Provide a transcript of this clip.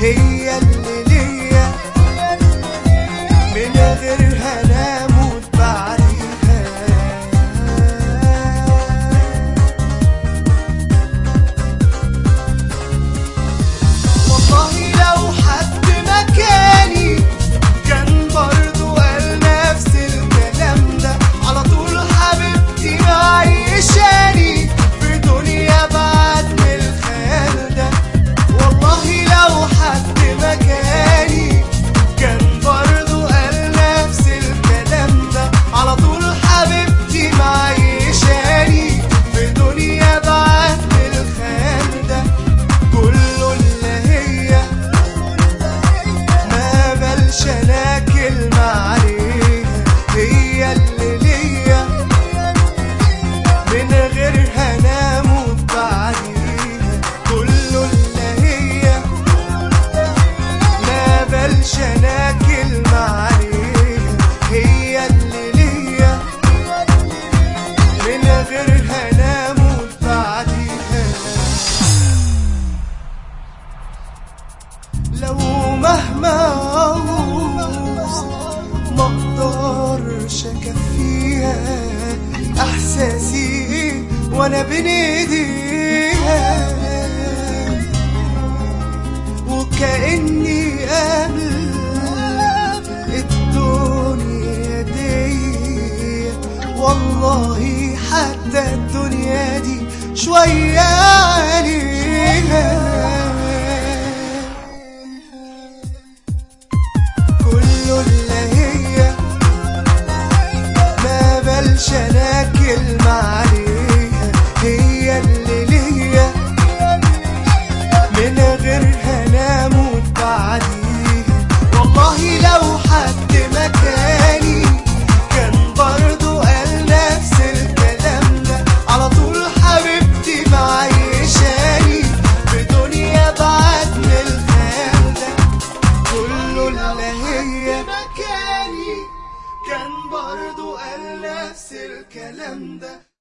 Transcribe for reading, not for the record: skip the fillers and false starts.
هي اللي ليا، من غيرها انا اموت بعديها. والله لو حد مكاني كان برضو قال نفس الكلام ده، على طول حبيبتي معيشاني في دنيا بعد من الخيال ده. والله لو حد مكاني كان برضو قال نفس الكلام ده، على طول حبيبتي معيشاني في دنيا بعد من الخيال ده. كله اللي هي ما بلش انا كلمة عليها، هي اللي ليا، من غيرها انا اموت بعديها. كله اللي هي ما بلش انا كلمة عليها، هي اللي ليا، من غيرها انا اموت بعديها. لو مهما عاوز ما اقدرش اكفيها، احساسي وانا بين ايديها، وكأني قبل الدنيا دي. والله حتى الدنيا دي شوية عليها. كله اللي هي ما بلش انا كلمة عليها، هي اللي ليا، من غيرها انا اموت بعديها. والله لو حد مكاني كان برضو قال نفس الكلام ده، على طول حبيبتي معيشاني في دنيا بعد من الخيال ده. كله اللي هي مكاني كان برضو قال نفس الكلام ده.